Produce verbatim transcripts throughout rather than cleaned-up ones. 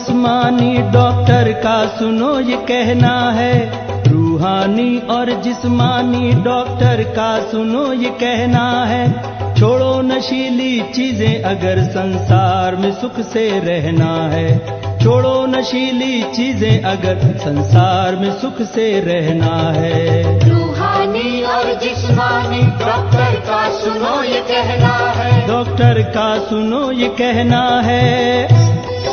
जिस्मानी डॉक्टर का सुनो ये कहना है, रूहानी और जिस्मानी डॉक्टर का सुनो ये कहना है। छोड़ो नशीली चीजें अगर संसार में सुख से रहना है, छोड़ो नशीली चीजें अगर संसार में सुख से रहना है। रूहानी और जिस्मानी डॉक्टर का सुनो ये कहना है, डॉक्टर का सुनो ये कहना है।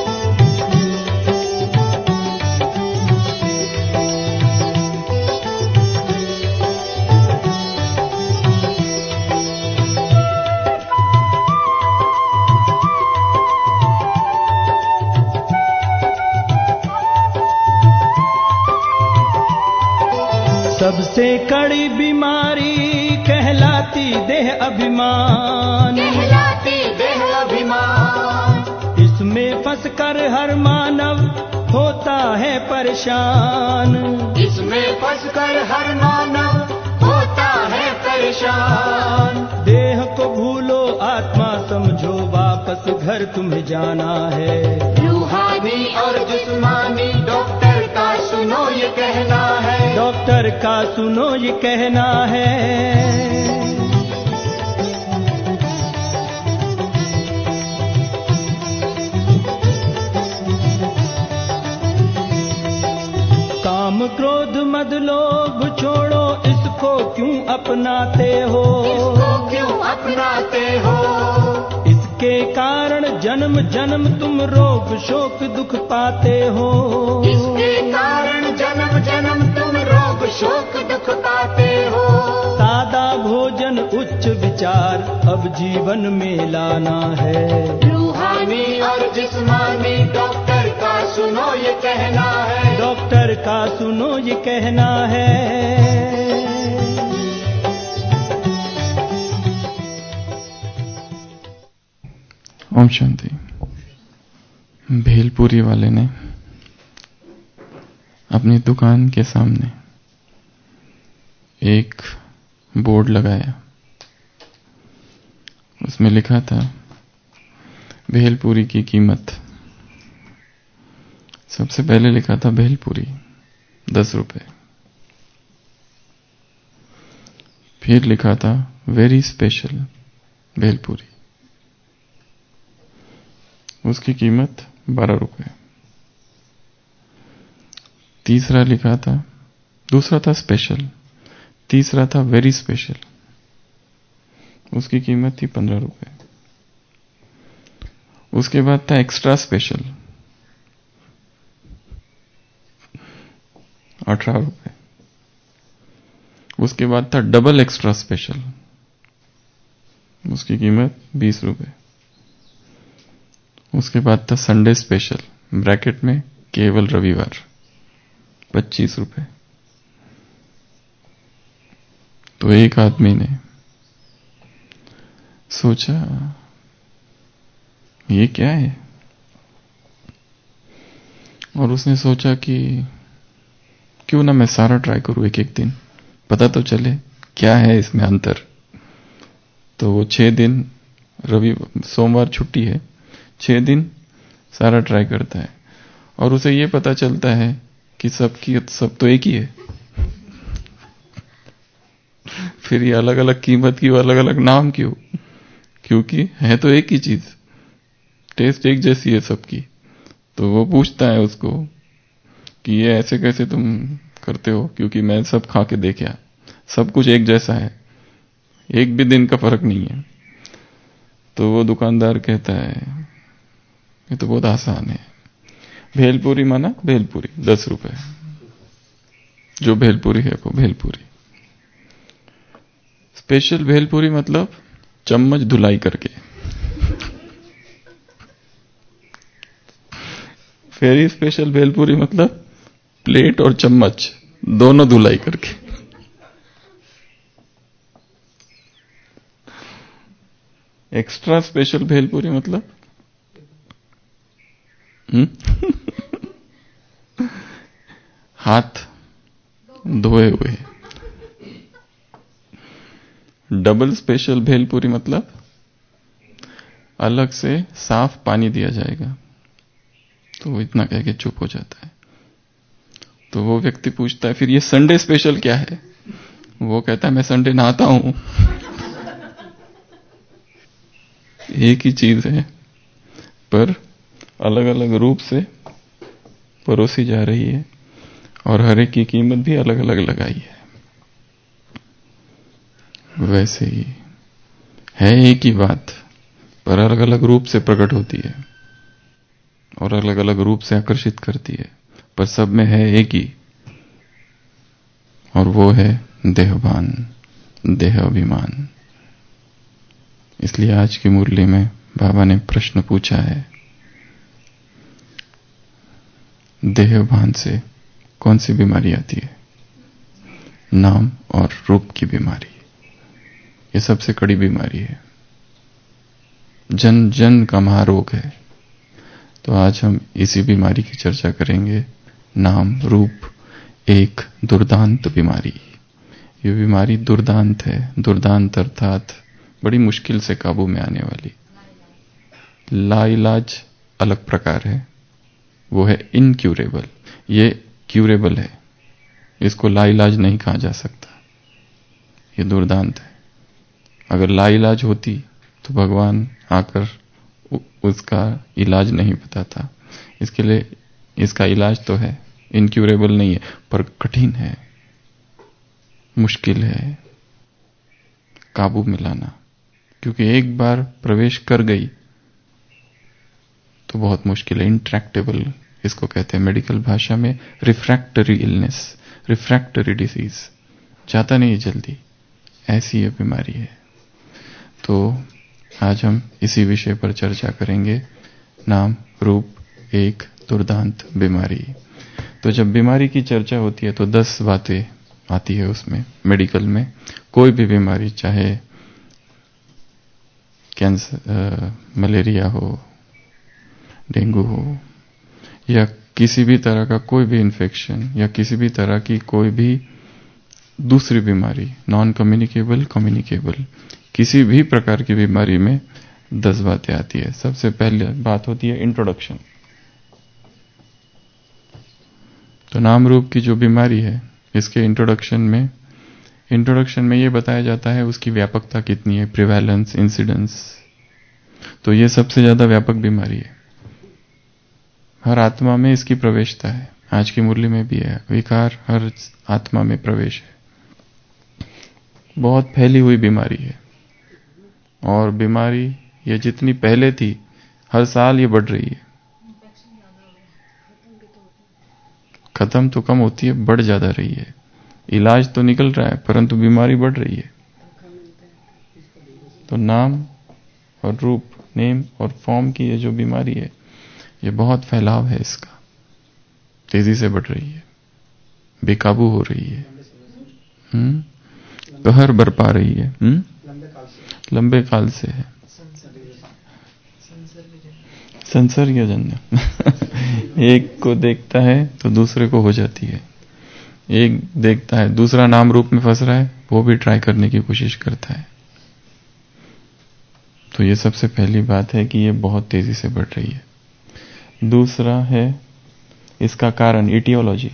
सबसे कड़ी बीमारी कहलाती देह अभिमान, कहलाती देह अभिमान। इसमें फंसकर हर मानव होता है परेशान, इसमें फंसकर हर मानव होता है परेशान। देह को भूलो आत्मा समझो, वापस घर तुम्हें जाना है। रूहानी और जिस्मानी डॉक्टर का सुनो ये कहना है, डॉक्टर का सुनो ये कहना है। काम क्रोध मद लोभ छोड़ो, इसको क्यों अपनाते हो, इसको क्यों अपनाते हो। इसके कारण जन्म जन्म तुम रोग शोक दुख पाते हो, इसके कारण जन्म जन्म तुम रोग शोक दुख पाते हो। सादा भोजन उच्च विचार अब जीवन में लाना है। रूहानी और जिस्मानी डॉक्टर का सुनो ये कहना है, डॉक्टर का सुनो ये कहना है। ओम शांति। भेलपुरी वाले ने अपनी दुकान के सामने एक बोर्ड लगाया, उसमें लिखा था भेलपुरी की कीमत। सबसे पहले लिखा था भेलपुरी दस रुपए, फिर लिखा था वेरी स्पेशल भेलपुरी, उसकी कीमत बारह रुपए। तीसरा लिखा था, दूसरा था स्पेशल, तीसरा था वेरी स्पेशल, उसकी कीमत थी पंद्रह रुपए। उसके बाद था एक्स्ट्रा स्पेशल अठारह रुपए। उसके बाद था डबल एक्स्ट्रा स्पेशल, उसकी कीमत बीस रुपए। उसके बाद था संडे स्पेशल ब्रैकेट में केवल रविवार, पच्चीस रुपए। तो एक आदमी ने सोचा ये क्या है, और उसने सोचा कि क्यों ना मैं सारा ट्राई करूं एक एक दिन, पता तो चले क्या है इसमें अंतर। तो वो छह दिन, रवि सोमवार छुट्टी है, छह दिन सारा ट्राई करता है और उसे ये पता चलता है कि सबकी सब तो एक ही है। फिर ये अलग अलग कीमत क्यों, अलग अलग नाम क्यों? क्योंकि है तो एक ही चीज, टेस्ट एक जैसी है सबकी। तो वो पूछता है उसको कि ये ऐसे कैसे तुम करते हो, क्योंकि मैं सब खा के देखा, सब कुछ एक जैसा है, एक भी दिन का फर्क नहीं है। तो वो दुकानदार कहता है ये तो बहुत आसान है, भेलपुरी माना भेलपुरी दस रुपए, जो भेलपुरी है वो भेलपुरी। स्पेशल भेलपुरी मतलब चम्मच धुलाई करके, वेरी स्पेशल भेलपुरी मतलब प्लेट और चम्मच दोनों धुलाई करके। एक्स्ट्रा स्पेशल भेलपुरी मतलब हाथ धोए हुए। डबल स्पेशल भेलपुरी मतलब अलग से साफ पानी दिया जाएगा, तो वो इतना कह के चुप हो जाता है। तो वो व्यक्ति पूछता है फिर ये संडे स्पेशल क्या है? वो कहता है मैं संडे नहाता हूं। एक ही चीज है पर अलग अलग रूप से परोसी जा रही है और हर एक की कीमत भी अलग अलग लगाई है। वैसे ही है एक ही बात पर अलग अलग रूप से प्रकट होती है और अलग अलग रूप से आकर्षित करती है, पर सब में है एक ही, और वो है देहभान, देह अभिमान। इसलिए आज की मुरली में बाबा ने प्रश्न पूछा है, देहभान से कौन सी बीमारी आती है? नाम और रूप की बीमारी। ये सबसे कड़ी बीमारी है, जन जन का महारोग है। तो आज हम इसी बीमारी की चर्चा करेंगे। नाम रूप एक दुर्दांत बीमारी। ये बीमारी दुर्दांत है। दुर्दांत अर्थात बड़ी मुश्किल से काबू में आने वाली। लाइलाज अलग प्रकार है, वो है इनक्यूरेबल। ये क्यूरेबल है, इसको लाइलाज नहीं कहा जा सकता। ये दुर्दांत है। अगर लाइलाज होती तो भगवान आकर उसका इलाज नहीं बताता। इसके लिए इसका इलाज तो है, इनक्यूरेबल नहीं है पर कठिन है, मुश्किल है काबू में लाना, क्योंकि एक बार प्रवेश कर गई तो बहुत मुश्किल है। इंट्रैक्टेबल इसको कहते हैं मेडिकल भाषा में। रिफ्रैक्टरी इलनेस, रिफ्रैक्टरी डिसीज, जाता नहीं जल्दी, ऐसी ये बीमारी है। तो आज हम इसी विषय पर चर्चा करेंगे, नाम रूप एक दुर्दांत बीमारी। तो जब बीमारी की चर्चा होती है तो दस बातें आती है उसमें। मेडिकल में कोई भी बीमारी, चाहे कैंसर, मलेरिया हो, डेंगू हो, या किसी भी तरह का कोई भी इन्फेक्शन, या किसी भी तरह की कोई भी दूसरी बीमारी, नॉन कम्युनिकेबल, कम्युनिकेबल, किसी भी प्रकार की बीमारी में दस बातें आती है। सबसे पहले बात होती है इंट्रोडक्शन। तो नाम रूप की जो बीमारी है, इसके इंट्रोडक्शन में इंट्रोडक्शन में ये बताया जाता है उसकी व्यापकता कितनी है, प्रिवेलेंस, इंसिडेंस। तो ये सबसे ज्यादा व्यापक बीमारी है, हर आत्मा में इसकी प्रवेशता है। आज की मुरली में भी है, विकार हर आत्मा में प्रवेश है। बहुत फैली हुई बीमारी है, और बीमारी ये जितनी पहले थी हर साल ये बढ़ रही है। खत्म तो कम होती है, बढ़ ज्यादा रही है। इलाज तो निकल रहा है परंतु बीमारी बढ़ रही है। तो नाम और रूप, नेम और फॉर्म की ये जो बीमारी है, ये बहुत फैलाव है इसका, तेजी से बढ़ रही है, बेकाबू हो रही है, हम्म कहर बरपा रही है, हम्म लंबे काल से है, संसर्गजन्य। एक को देखता है तो दूसरे को हो जाती है। एक देखता है दूसरा नाम रूप में फंस रहा है, वो भी ट्राई करने की कोशिश करता है। तो ये सबसे पहली बात है कि ये बहुत तेजी से बढ़ रही है। दूसरा है इसका कारण, इटियोलॉजी।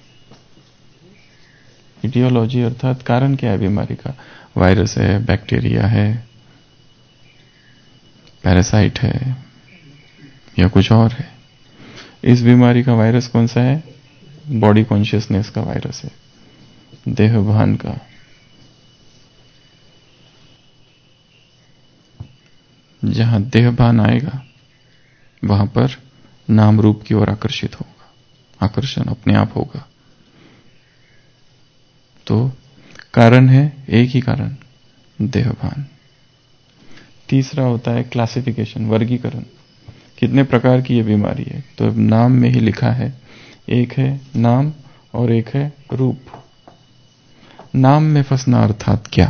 इटियोलॉजी अर्थात कारण क्या है बीमारी का? वायरस है, बैक्टीरिया है, पैरासाइट है, या कुछ और है। इस बीमारी का वायरस कौन सा है? बॉडी कॉन्शियसनेस का वायरस है, देहभान का। जहां देहभान आएगा वहां पर नाम रूप की ओर आकर्षित होगा, आकर्षण अपने आप होगा। तो कारण है एक ही कारण, देहभान। तीसरा होता है क्लासिफिकेशन, वर्गीकरण। कितने प्रकार की ये बीमारी है? तो नाम में ही लिखा है, एक है नाम और एक है रूप। नाम में फंसना अर्थात क्या?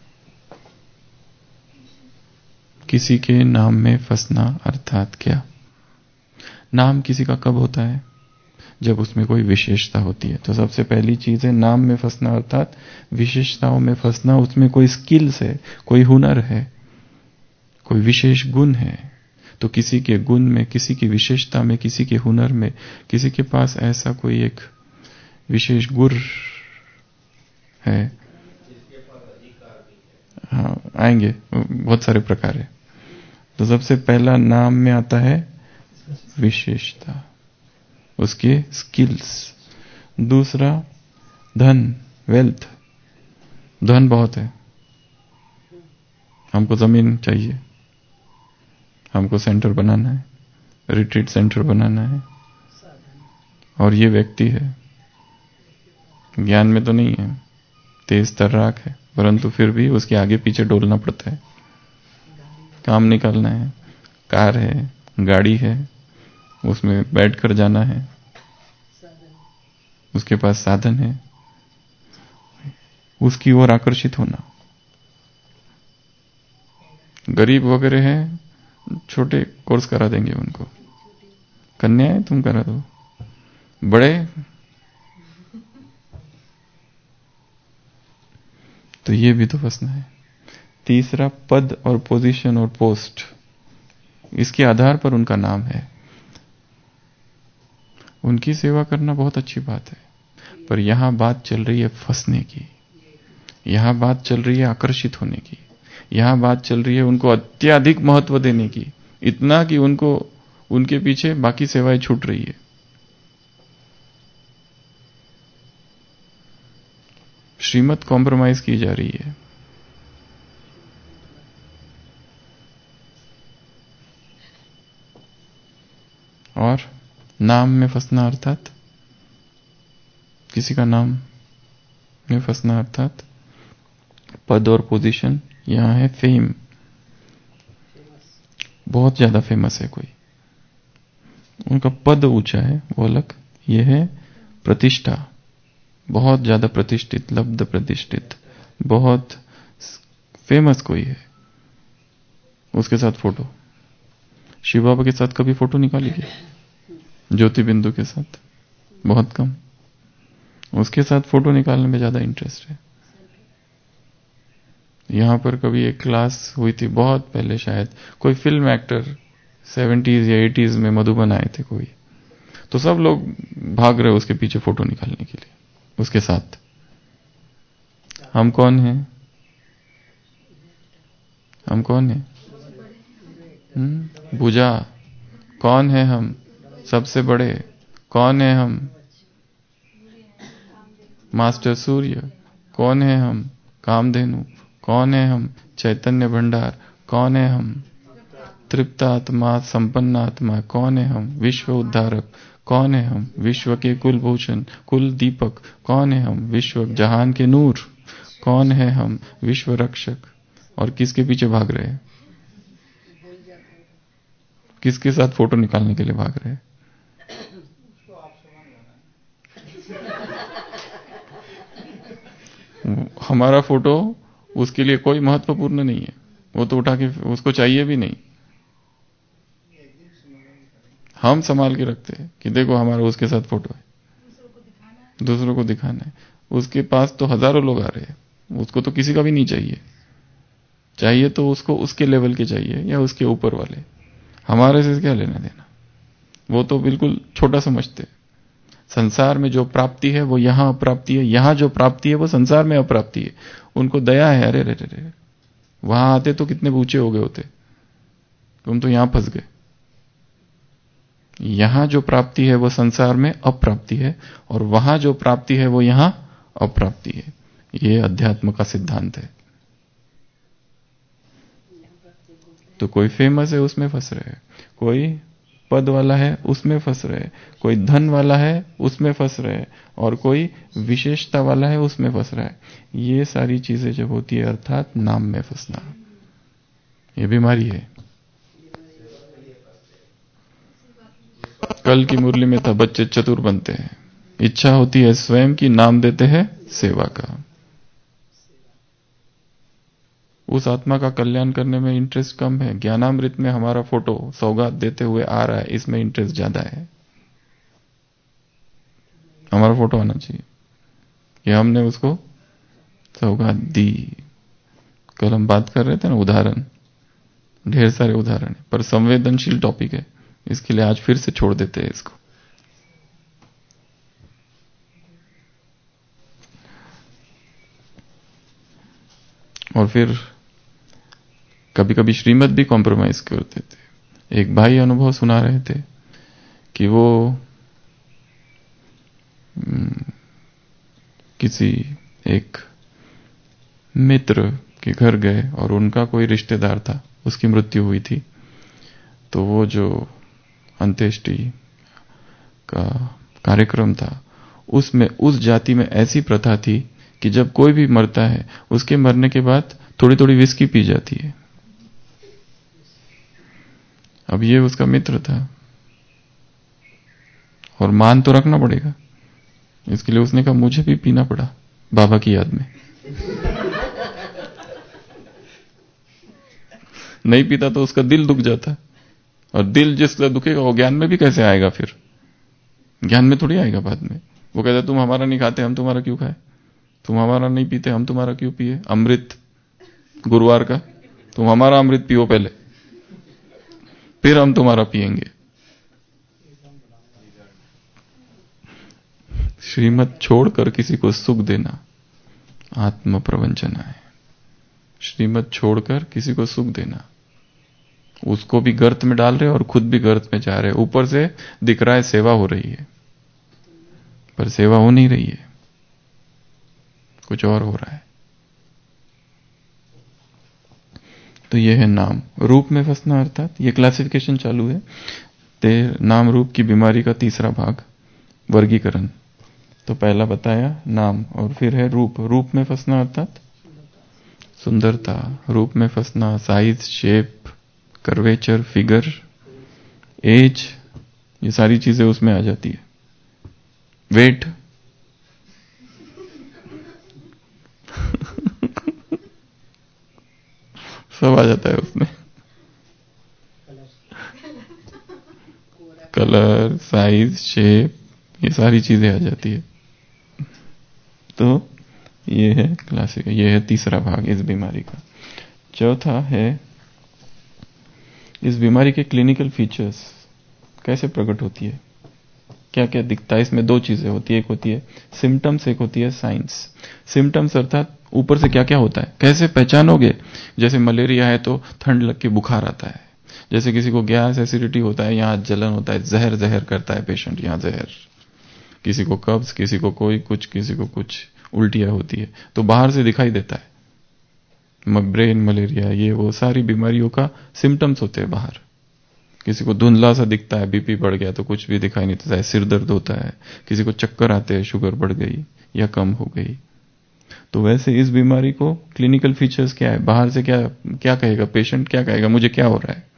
किसी के नाम में फंसना अर्थात क्या? नाम किसी का कब होता है? जब उसमें कोई विशेषता होती है। तो सबसे पहली चीज है नाम में फंसना अर्थात विशेषताओं में फंसना। उसमें कोई स्किल्स है, कोई हुनर है, कोई विशेष गुण है, तो किसी के गुण में, किसी की विशेषता में, किसी के हुनर में, किसी के पास ऐसा कोई एक विशेष गुण है। हाँ, आएंगे, बहुत सारे प्रकार है। तो सबसे पहला नाम में आता है विशेषता, उसके स्किल्स। दूसरा धन, वेल्थ। धन बहुत है, हमको जमीन चाहिए, हमको सेंटर बनाना है, रिट्रीट सेंटर बनाना है, और ये व्यक्ति है, ज्ञान में तो नहीं है, तेज तर्राक है, परंतु फिर भी उसके आगे पीछे डोलना पड़ता है, काम निकालना है। कार है, गाड़ी है, उसमें बैठकर जाना है, उसके पास साधन है, उसकी ओर आकर्षित होना। गरीब वगैरह है, छोटे कोर्स करा देंगे उनको। कन्या है, तुम करा दो। बड़े तो ये भी तो फंसना है। तीसरा पद और पोजीशन और पोस्ट, इसके आधार पर उनका नाम है। उनकी सेवा करना बहुत अच्छी बात है, पर यहां बात चल रही है फंसने की, यहां बात चल रही है आकर्षित होने की, यहां बात चल रही है उनको अत्यधिक महत्व देने की, इतना कि उनको, उनके पीछे बाकी सेवाएं छूट रही है। श्रीमत कॉम्प्रोमाइज की जा रही है। और नाम में फंसना अर्थात किसी का नाम में फंसना अर्थात पद और पोजीशन। यहां है फेम, बहुत ज्यादा फेमस है कोई, उनका पद ऊंचा है वो अलग। यह है प्रतिष्ठा, बहुत ज्यादा प्रतिष्ठित, लब्ध प्रतिष्ठित, बहुत फेमस कोई है, उसके साथ फोटो। शिव बाबा के साथ कभी फोटो निकाली क्या? ज्योति बिंदु के साथ बहुत कम। उसके साथ फोटो निकालने में ज्यादा इंटरेस्ट है। यहां पर कभी एक क्लास हुई थी बहुत पहले, शायद कोई फिल्म एक्टर सेवेंटीज या एटीज में मधुबन आए थे कोई, तो सब लोग भाग रहे उसके पीछे फोटो निकालने के लिए उसके साथ। हम कौन हैं? हम कौन हैं? हम्म भुजा। कौन है हम? सबसे बड़े। कौन है हम? मास्टर सूर्य। कौन है हम? कामधेनु। कौन है हम? चैतन्य भंडार। कौन है हम? तृप्त आत्मा, संपन्न आत्मा। कौन है हम? विश्व उद्धारक। कौन है हम? विश्व के कुलभूषण, कुल दीपक। कौन है हम? विश्व जहान के नूर। कौन है हम? विश्व रक्षक। और किसके पीछे भाग रहे हैं? किसके साथ फोटो निकालने के लिए भाग रहे हैं? हमारा फोटो उसके लिए कोई महत्वपूर्ण नहीं है, वो तो उठा के, उसको चाहिए भी नहीं। हम संभाल के रखते हैं कि देखो हमारा उसके साथ फोटो है, दूसरों को दिखाना है। उसके पास तो हजारों लोग आ रहे हैं, उसको तो किसी का भी नहीं चाहिए। चाहिए तो उसको उसके लेवल के चाहिए या उसके ऊपर वाले, हमारे से क्या लेना देना। वो तो बिल्कुल छोटा समझते हैं। संसार में जो प्राप्ति है वो यहां अप्राप्ति है, यहां जो प्राप्ति है वो संसार में अप्राप्ति है। उनको दया है, अरे रे रे रे, वहां आते तो कितने ऊंचे हो गए होते, तुम तो यहां फंस गए। यहां जो प्राप्ति है वो संसार में अप्राप्ति है, और वहां जो प्राप्ति है वो यहां अप्राप्ति है। ये अध्यात्म का सिद्धांत है। तो कोई फेमस है उसमें फंस रहे हैं, कोई पद वाला है उसमें फंस रहे हैं, कोई धन वाला है उसमें फंस रहे हैं, और कोई विशेषता वाला है उसमें फंस रहा है। ये सारी चीजें जब होती है अर्थात नाम में फंसना, ये बीमारी है। कल की मुरली में था बच्चे चतुर बनते हैं, इच्छा होती है स्वयं की, नाम देते हैं सेवा का। उस आत्मा का कल्याण करने में इंटरेस्ट कम है। ज्ञानामृत में हमारा फोटो सौगात देते हुए आ रहा है, इसमें इंटरेस्ट ज्यादा है। हमारा फोटो आना चाहिए कि हमने उसको सौगात दी। कल हम बात कर रहे थे ना, उदाहरण ढेर सारे उदाहरण है, पर संवेदनशील टॉपिक है, इसके लिए आज फिर से छोड़ देते हैं इसको। और फिर कभी कभी श्रीमत भी कॉम्प्रोमाइज करते थे। एक भाई अनुभव सुना रहे थे कि वो किसी एक मित्र के घर गए और उनका कोई रिश्तेदार था, उसकी मृत्यु हुई थी। तो वो जो अंत्येष्टि का कार्यक्रम था, उसमें उस जाति में ऐसी प्रथा थी कि जब कोई भी मरता है उसके मरने के बाद थोड़ी थोड़ी विस्की पी जाती है। अब ये उसका मित्र था और मान तो रखना पड़ेगा, इसके लिए उसने कहा मुझे भी पीना पड़ा बाबा की याद में। नहीं पीता तो उसका दिल दुख जाता, और दिल जिसका दुखेगा वो ज्ञान में भी कैसे आएगा? फिर ज्ञान में थोड़ी आएगा बाद में। वो कहता तुम हमारा नहीं खाते, हम तुम्हारा क्यों खाए? तुम हमारा नहीं पीते, हम तुम्हारा क्यों पिए? अमृत गुरुवार का, तुम हमारा अमृत पियो पहले, फिर हम तुम्हारा पिएंगे। श्रीमत छोड़कर किसी को सुख देना आत्म प्रवंचना है। श्रीमत छोड़कर किसी को सुख देना, उसको भी गर्त में डाल रहे और खुद भी गर्त में जा रहे। ऊपर से दिख रहा है सेवा हो रही है, पर सेवा हो नहीं रही है, कुछ और हो रहा है। तो यह है नाम रूप में फंसना, अर्थात ये क्लासिफिकेशन चालू है। ते नाम रूप की बीमारी का तीसरा भाग, वर्गीकरण। तो पहला बताया नाम, और फिर है रूप। रूप में फंसना अर्थात सुंदरता, रूप में फंसना, size, shape, curvature, figure, age, ये सारी चीजें उसमें आ जाती है। वेट सब आ जाता है उसमें। कलर, साइज, शेप, ये सारी चीजें आ जाती है। तो ये है क्लासिक, ये है तीसरा भाग इस बीमारी का। चौथा है इस बीमारी के क्लिनिकल फीचर्स, कैसे प्रकट होती है, क्या क्या दिखता है। इसमें दो चीजें होती है, एक होती है सिम्टम्स, एक होती है साइंस। सिम्टम्स अर्थात ऊपर से क्या क्या होता है, कैसे पहचानोगे। जैसे मलेरिया है तो ठंड लग के बुखार आता है, जैसे किसी को गैस एसिडिटी होता है, यहाँ जलन होता है, जहर जहर करता है पेशेंट, यहाँ जहर, किसी को कब्ज, किसी को कोई कुछ, किसी को कुछ, उल्टियां होती है, तो बाहर से दिखाई देता है। ब्रेन मलेरिया, ये वो सारी बीमारियों का सिम्टम्स होते हैं बाहर। किसी को धुंधला सा दिखता है, बीपी बढ़ गया तो कुछ भी दिखाई नहीं देता है, सिर दर्द होता है, किसी को चक्कर आते हैं, शुगर बढ़ गई या कम हो गई। तो वैसे इस बीमारी को क्लिनिकल फीचर्स क्या है, बाहर से क्या क्या कहेगा पेशेंट, क्या कहेगा मुझे क्या हो रहा है?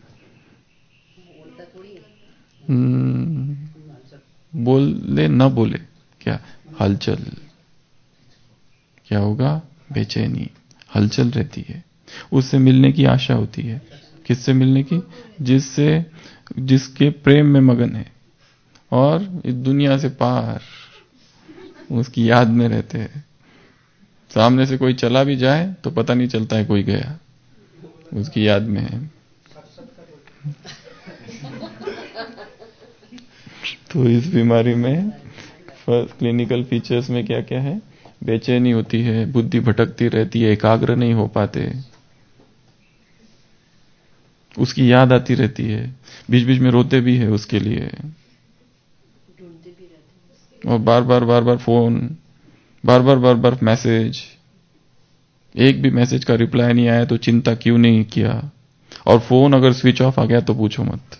hmm, बोले ना बोले क्या, हलचल। क्या होगा? बेचैनी, हलचल रहती है, उससे मिलने की आशा होती है। किससे मिलने की? जिससे जिसके प्रेम में मगन है और इस दुनिया से पार उसकी याद में रहते हैं। सामने से कोई चला भी जाए तो पता नहीं चलता है कोई गया, उसकी याद में है। तो इस बीमारी में क्लिनिकल फीचर्स में क्या क्या है? बेचैनी होती है, बुद्धि भटकती रहती है, एकाग्र नहीं हो पाते, उसकी याद आती रहती है, बीच बीच में रोते भी है उसके लिए, और बार बार बार बार फोन, बार बार बार बार मैसेज, एक भी मैसेज का रिप्लाई नहीं आया तो चिंता क्यों नहीं किया, और फोन अगर स्विच ऑफ आ गया तो पूछो मत।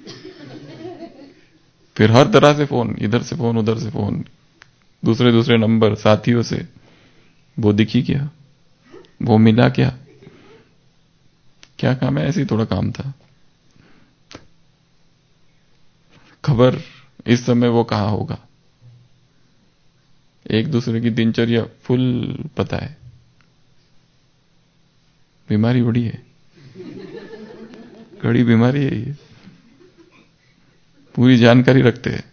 फिर हर तरह से फोन, इधर से फोन, उधर से फोन, दूसरे दूसरे नंबर, साथियों से, वो दिखी क्या, वो मिला क्या, क्या काम है? ऐसे ही थोड़ा काम था। खबर इस समय वो कहां होगा, एक दूसरे की दिनचर्या फुल पता है। बीमारी बड़ी है, कड़ी बीमारी है ये, पूरी जानकारी रखते हैं।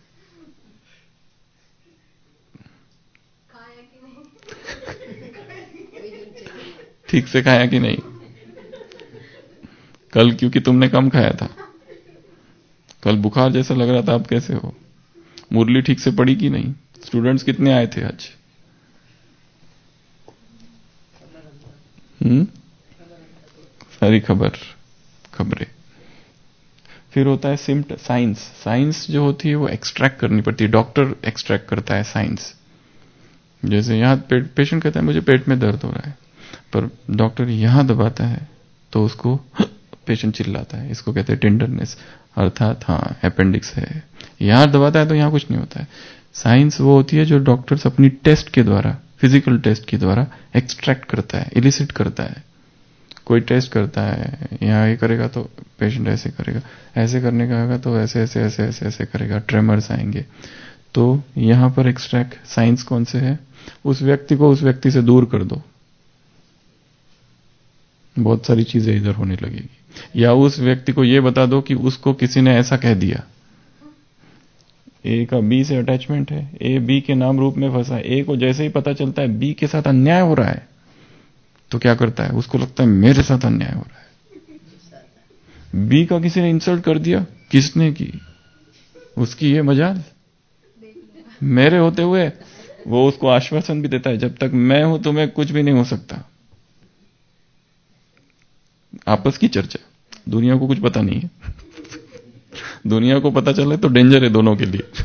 ठीक से खाया कि नहीं, कल क्योंकि तुमने कम खाया था, कल बुखार जैसा लग रहा था, आप कैसे हो? मुरली ठीक से पड़ी कि नहीं? स्टूडेंट्स कितने आए थे आज? हम्म सारी खबर खबरें। फिर होता है सिम्ट साइंस। साइंस जो होती है वो एक्सट्रैक्ट करनी पड़ती है, डॉक्टर एक्सट्रैक्ट करता है साइंस। जैसे यहाँ पे, पेशेंट कहता है मुझे पेट में दर्द हो रहा है, पर डॉक्टर यहां दबाता है तो उसको पेशेंट चिल्लाता है, इसको कहते हैं टेंडरनेस, अर्थात हाँ अपेंडिक्स है। यहां दबाता है तो यहां कुछ नहीं होता है। साइंस वो होती है जो डॉक्टर्स अपनी टेस्ट के द्वारा, फिजिकल टेस्ट के द्वारा एक्सट्रैक्ट करता है, इलिसिट करता है। कोई टेस्ट करता है, यहाँ ये करेगा तो पेशेंट ऐसे करेगा, ऐसे करने का होगा तो ऐसे ऐसे ऐसे ऐसे ऐसे करेगा, ट्रेमर्स आएंगे। तो यहां पर एक्सट्रैक्ट साइंस कौन से है? उस व्यक्ति को उस व्यक्ति से दूर कर दो, बहुत सारी चीजें इधर होने लगेगी। या उस व्यक्ति को यह बता दो कि उसको किसी ने ऐसा कह दिया, ए का बी से अटैचमेंट है, ए बी के नाम रूप में फंसा है। ए को जैसे ही पता चलता है बी के साथ अन्याय हो रहा है तो क्या करता है? उसको लगता है मेरे साथ अन्याय हो रहा है। बी का किसी ने इंसल्ट कर दिया, किसने की? उसकी ये मजाल, मेरे होते हुए वो उसको आश्वासन भी देता है जब तक मैं हूं तुम्हें कुछ भी नहीं हो सकता। आपस की चर्चा, दुनिया को कुछ पता नहीं है। दुनिया को पता चले तो डेंजर है दोनों के लिए।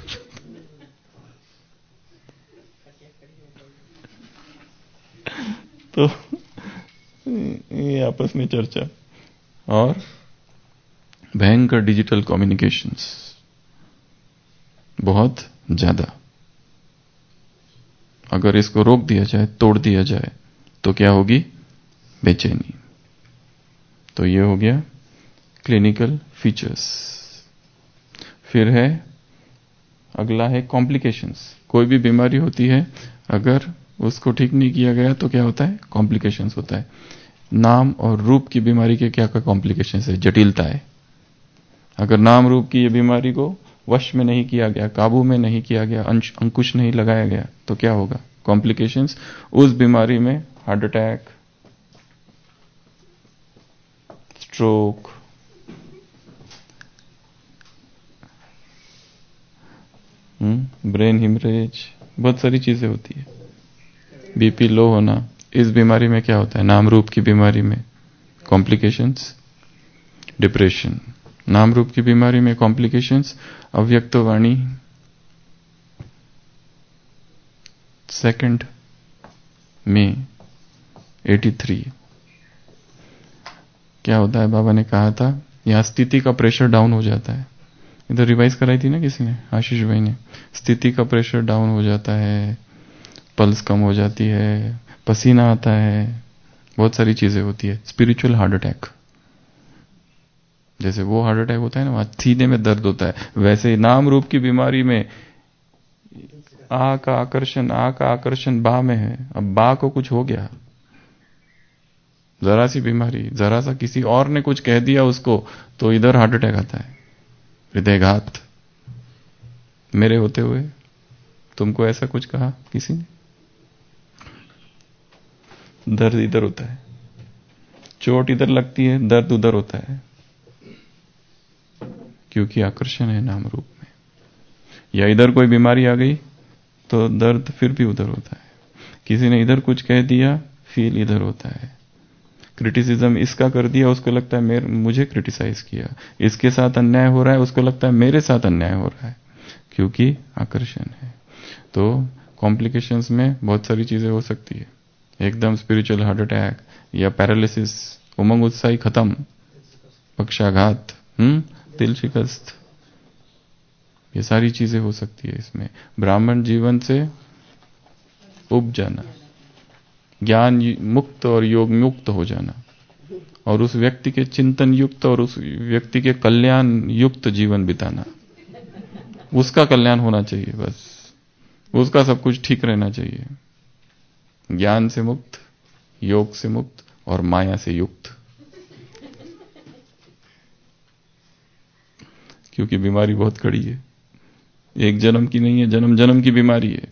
तो ये आपस में चर्चा और भयंकर डिजिटल कम्युनिकेशंस बहुत ज्यादा। अगर इसको रोक दिया जाए, तोड़ दिया जाए तो क्या होगी? बेचैनी। तो ये हो गया क्लिनिकल फीचर्स। फिर है अगला है कॉम्प्लिकेशंस। कोई भी बीमारी होती है, अगर उसको ठीक नहीं किया गया तो क्या होता है? कॉम्प्लिकेशंस होता है। नाम और रूप की बीमारी के क्या क्या कॉम्प्लिकेशंस है? जटिलता है। अगर नाम रूप की ये बीमारी को वश में नहीं किया गया, काबू में नहीं किया गया, अंकुश नहीं लगाया गया तो क्या होगा? कॉम्प्लिकेशंस। उस बीमारी में heart attack, stroke, brain haemorrhage, बहुत सारी चीजें होती है। बीपी लो होना, इस बीमारी में क्या होता है? नाम रूप की बीमारी में कॉम्प्लिकेशंस। डिप्रेशन, नाम रूप की बीमारी में कॉम्प्लिकेशंस। अव्यक्त वाणी, सेकंड में तिरासी। क्या होता है? बाबा ने कहा था यहां स्थिति का प्रेशर डाउन हो जाता है। इधर रिवाइज कराई थी ना किसी ने, आशीष भाई ने। स्थिति का प्रेशर डाउन हो जाता है, पल्स कम हो जाती है, पसीना आता है, बहुत सारी चीजें होती है। स्पिरिचुअल हार्ट अटैक, जैसे वो हार्ट अटैक होता है ना, वहां सीने में दर्द होता है, वैसे नाम रूप की बीमारी में आ का आकर्षण, आ का आकर्षण बा में है। अब बा को कुछ हो गया, जरा सी बीमारी, जरा सा किसी और ने कुछ कह दिया उसको तो इधर हार्ट अटैक आता है, हृदयघात। मेरे होते हुए तुमको ऐसा कुछ कहा किसी ने? दर्द इधर होता है, चोट इधर लगती है, दर्द उधर होता है, क्योंकि आकर्षण है नाम रूप में। या इधर कोई बीमारी आ गई तो दर्द फिर भी उधर होता है। किसी ने इधर कुछ कह दिया, फील इधर होता है। क्रिटिसिज्म इसका कर दिया, उसको लगता है मेरे मुझे क्रिटिसाइज किया। इसके साथ अन्याय हो रहा है, उसको लगता है मेरे साथ अन्याय हो रहा है, क्योंकि आकर्षण है। तो कॉम्प्लिकेशंस में बहुत सारी चीजें हो सकती है। एकदम स्पिरिचुअल हार्ट अटैक या पैरालिसिस, उमंग उत्साही खत्म, पक्षाघात, हम्म दिल शिकस्त, ये सारी चीजें हो सकती है इसमें। ब्राह्मण जीवन से उब जाना, ज्ञान मुक्त और योग मुक्त हो जाना, और उस व्यक्ति के चिंतन युक्त और उस व्यक्ति के कल्याण युक्त जीवन बिताना। उसका कल्याण होना चाहिए, बस उसका सब कुछ ठीक रहना चाहिए। ज्ञान से मुक्त, योग से मुक्त और माया से युक्त, क्योंकि बीमारी बहुत कड़ी है, एक जन्म की नहीं है, जन्म जन्म की बीमारी है।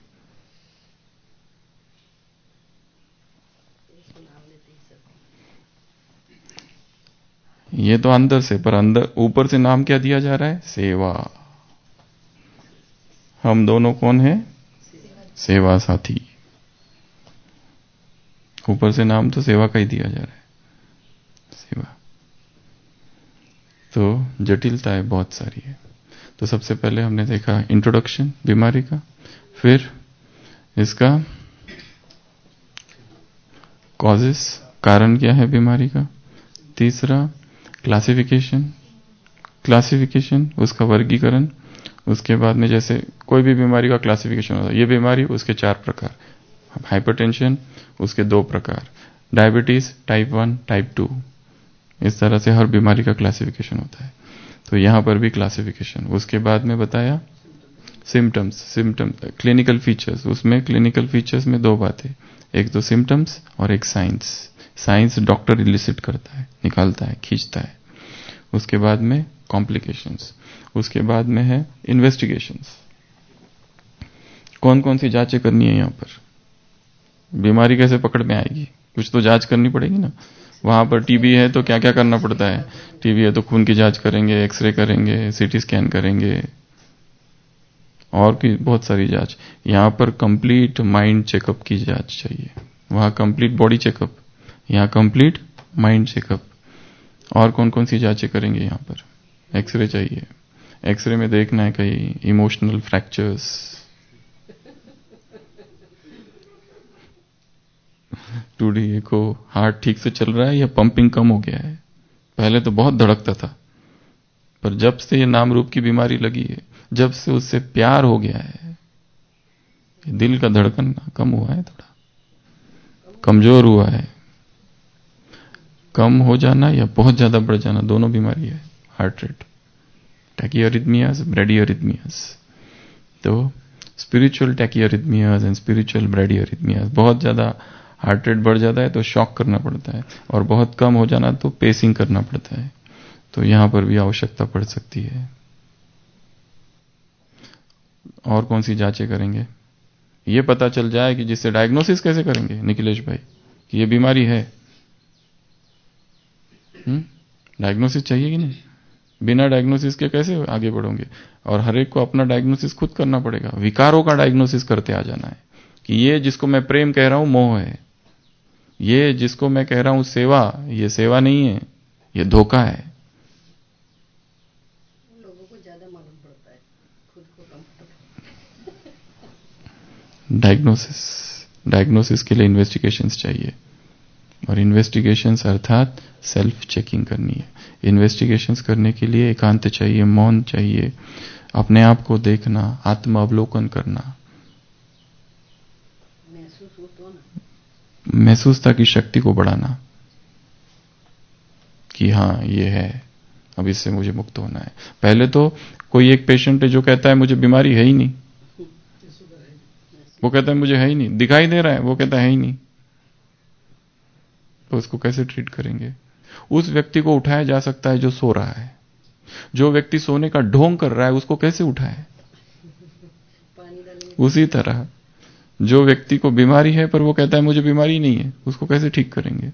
ये तो अंदर से, पर अंदर ऊपर से नाम क्या दिया जा रहा है? सेवा। हम दोनों कौन है? सेवा साथी। ऊपर से नाम तो सेवा का ही दिया जा रहा है, सेवा। तो जटिलताएं बहुत सारी है। तो सबसे पहले हमने देखा इंट्रोडक्शन बीमारी का, फिर इसका कॉजेस, कारण क्या है बीमारी का, तीसरा क्लासिफिकेशन, क्लासिफिकेशन उसका वर्गीकरण, उसके बाद में जैसे कोई भी बीमारी का क्लासिफिकेशन होता है, ये बीमारी उसके चार प्रकार, हाइपरटेंशन उसके दो प्रकार, diabetes type one type two, इस तरह से हर बीमारी का क्लासिफिकेशन होता है। तो यहां पर भी क्लासिफिकेशन। उसके बाद में बताया सिम्टम्स, सिम्टम्स क्लिनिकल फीचर्स, उसमें क्लिनिकल फीचर्स में दो बातें, एक तो सिम्टम्स और एक साइंस। साइंस डॉक्टर इलिसिट करता है, निकालता है, खींचता है। उसके बाद में कॉम्प्लिकेशंस, उसके बाद में है इन्वेस्टिगेशंस। कौन कौन सी जांचें करनी है यहां पर? बीमारी कैसे पकड़ में आएगी? कुछ तो जांच करनी पड़ेगी ना। वहां पर टीबी है तो क्या क्या करना पड़ता है? टीबी है तो खून की जांच करेंगे, एक्सरे करेंगे, सीटी स्कैन करेंगे, और भी बहुत सारी जांच। यहां पर कंप्लीट माइंड चेकअप की जांच चाहिए, वहां कंप्लीट बॉडी चेकअप, यहां कंप्लीट माइंड चेकअप। और कौन कौन सी जांचें करेंगे यहां पर? एक्सरे चाहिए, एक्सरे में देखना है कहीं इमोशनल फ्रैक्चर्स, टूडी को हार्ट ठीक से चल रहा है या पंपिंग कम हो गया है। पहले तो बहुत धड़कता था, पर जब से ये नाम रूप की बीमारी लगी है, जब से उससे प्यार हो गया है, दिल का धड़कन कम हुआ है, थोड़ा कमजोर हुआ है। कम हो जाना या बहुत ज्यादा बढ़ जाना दोनों बीमारी है। Heart rate, tachyarrhythmias, bradyarrhythmias. तो spiritual tachyarrhythmias and spiritual bradyarrhythmias, बहुत ज्यादा हार्ट रेट बढ़ जाता है तो शॉक करना पड़ता है, और बहुत कम हो जाना तो पेसिंग करना पड़ता है। तो यहां पर भी आवश्यकता पड़ सकती है। और कौन सी जांचें करेंगे? ये पता चल जाए कि जिससे डायग्नोसिस कैसे करेंगे निखिलेश भाई कि ये बीमारी है। हम्म डायग्नोसिस चाहिए कि नहीं? बिना डायग्नोसिस के कैसे आगे बढ़ोगे? और हर एक को अपना डायग्नोसिस खुद करना पड़ेगा। विकारों का डायग्नोसिस करते आ जाना है कि ये जिसको मैं प्रेम कह रहा हूं मोह है, ये जिसको मैं कह रहा हूं सेवा, ये सेवा नहीं है, ये धोखा है। लोगों को ज्यादा मालूम पड़ता है, खुद को कम पता। डायग्नोसिस, डायग्नोसिस के लिए इन्वेस्टिगेशंस चाहिए, और इन्वेस्टिगेशंस अर्थात सेल्फ चेकिंग करनी है। इन्वेस्टिगेशंस करने के लिए एकांत चाहिए, मौन चाहिए, अपने आप को देखना, आत्म अवलोकन करना, महसूस हो तो ना, महसूसता की शक्ति को बढ़ाना कि हाँ ये है, अब इससे मुझे मुक्त होना है। पहले तो कोई एक पेशेंट है जो कहता है मुझे बीमारी है ही नहीं, वो कहता है मुझे है ही नहीं, दिखाई दे रहा है, वो कहता है ही नहीं, तो उसको कैसे ट्रीट करेंगे? उस व्यक्ति को उठाया जा सकता है जो सो रहा है। जो व्यक्ति सोने का ढोंग कर रहा है उसको कैसे उठाए? उसी तरह जो व्यक्ति को बीमारी है पर वो कहता है मुझे बीमारी नहीं है, उसको कैसे ठीक करेंगे?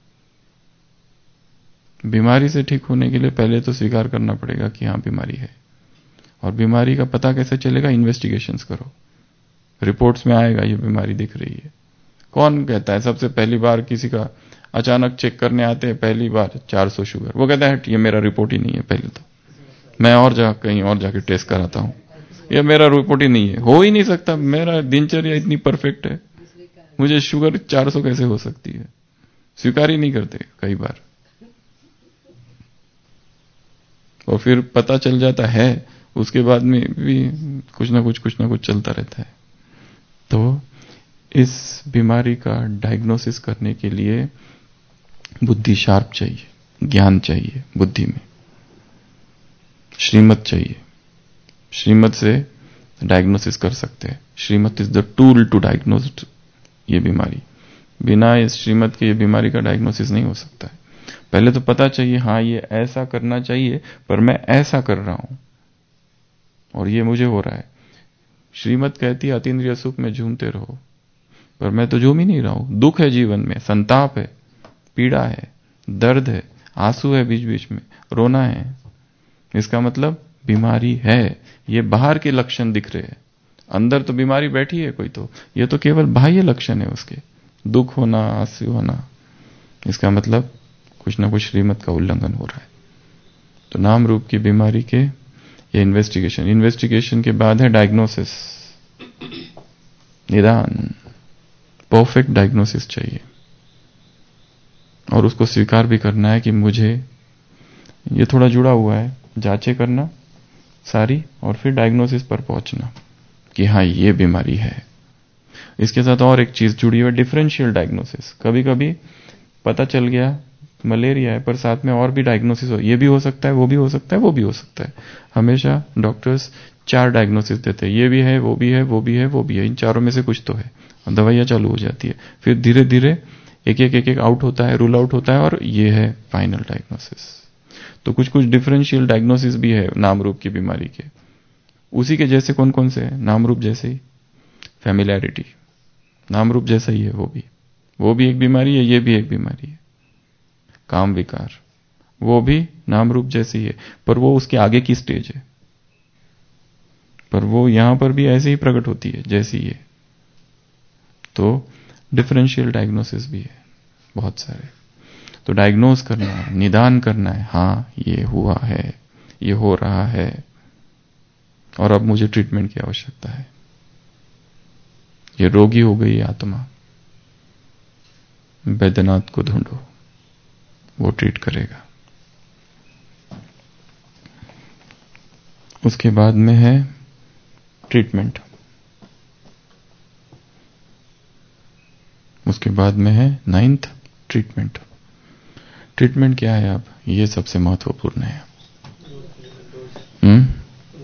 बीमारी से ठीक होने के लिए पहले तो स्वीकार करना पड़ेगा कि हाँ बीमारी है। और बीमारी का पता कैसे चलेगा? इन्वेस्टिगेशंस करो, रिपोर्ट्स में आएगा ये बीमारी दिख रही है। कौन कहता है? सबसे पहली बार किसी का अचानक चेक करने आते हैं, पहली बार चार सौ शुगर, वो कहता है ये मेरा रिपोर्ट ही नहीं है, पहले तो मैं और जगह कहीं और जाके टेस्ट कराता हूं, ये मेरा रिपोर्ट ही नहीं है, हो ही नहीं सकता, मेरा दिनचर्या इतनी परफेक्ट है, मुझे शुगर चार सौ कैसे हो सकती है? स्वीकार ही नहीं करते कई बार। और फिर पता चल जाता है, उसके बाद में भी कुछ ना कुछ कुछ ना कुछ चलता रहता है। तो इस बीमारी का डायग्नोसिस करने के लिए बुद्धि शार्प चाहिए, ज्ञान चाहिए, बुद्धि में श्रीमत चाहिए। श्रीमत से डायग्नोसिस कर सकते हैं। Shrimat is the tool to diagnose ये बीमारी। बिना इस श्रीमत के ये बीमारी का डायग्नोसिस नहीं हो सकता है। पहले तो पता चाहिए हाँ ये ऐसा करना चाहिए, पर मैं ऐसा कर रहा हूं और ये मुझे हो रहा है। श्रीमत कहती है अतीन्द्रिय सुख में झूमते रहो, पर मैं तो झूम ही नहीं रहा हूं। दुख है जीवन में, संताप है, पीड़ा है, दर्द है, आंसू है बीच बीच में, रोना है, इसका मतलब बीमारी है। ये बाहर के लक्षण दिख रहे हैं, अंदर तो बीमारी बैठी है कोई, तो ये तो केवल बाह्य लक्षण है उसके, दुख होना, आंसू होना, इसका मतलब कुछ ना कुछ श्रीमत का उल्लंघन हो रहा है। तो नाम रूप की बीमारी के ये इन्वेस्टिगेशन, इन्वेस्टिगेशन के बाद है डायग्नोसिस, निदान। परफेक्ट डायग्नोसिस चाहिए और उसको स्वीकार भी करना है कि मुझे ये थोड़ा जुड़ा हुआ है, जांचें करना सारी और फिर डायग्नोसिस पर पहुंचना कि हाँ ये बीमारी है। इसके साथ और एक चीज जुड़ी हुई है, डिफरेंशियल डायग्नोसिस। कभी कभी पता चल गया मलेरिया है, पर साथ में और भी डायग्नोसिस हो, ये भी हो सकता है, वो भी हो सकता है, वो भी हो सकता है। हमेशा डॉक्टर्स चार डायग्नोसिस देते हैं, ये भी है, वो भी है, वो भी है, वो भी है, इन चारों में से कुछ तो है, दवाइयां चालू हो जाती है। फिर धीरे धीरे एक एक एक एक आउट होता है, रूल आउट होता है, और ये है फाइनल डायग्नोसिस। तो कुछ कुछ डिफरेंशियल डायग्नोसिस भी है नाम रूप की बीमारी के। उसी के जैसे कौन कौन से हैं? नाम रूप जैसे ही फैमिलियरिटी, नाम रूप जैसा ही है वो भी, वो भी एक बीमारी है, ये भी एक बीमारी है। काम विकार, वो भी नाम रूप जैसी है, पर वो उसके आगे की स्टेज है, पर वो यहां पर भी ऐसे ही प्रकट होती है जैसी ये। तो डिफरेंशियल डायग्नोसिस भी है बहुत सारे। तो डायग्नोज करना है, निदान करना है, हाँ ये हुआ है, ये हो रहा है, और अब मुझे ट्रीटमेंट की आवश्यकता है। ये रोगी हो गई आत्मा, बैद्यनाथ को ढूंढो, वो ट्रीट करेगा। उसके बाद में है ट्रीटमेंट, उसके बाद में है नाइन्थ ट्रीटमेंट। ट्रीटमेंट क्या है? अब ये सबसे महत्वपूर्ण है। हम्म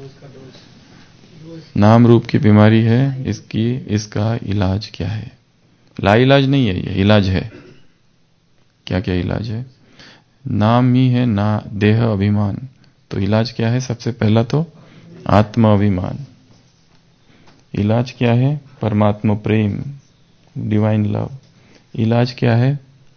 नाम रूप की बीमारी है, इसकी इसका इलाज क्या है? ला इलाज नहीं है, ये इलाज है। क्या क्या इलाज है? नाम ही है ना देह अभिमान, तो इलाज क्या है? सबसे पहला तो आत्म अभिमान। इलाज क्या है? परमात्मा प्रेम, डिवाइन लव। इलाज क्या है?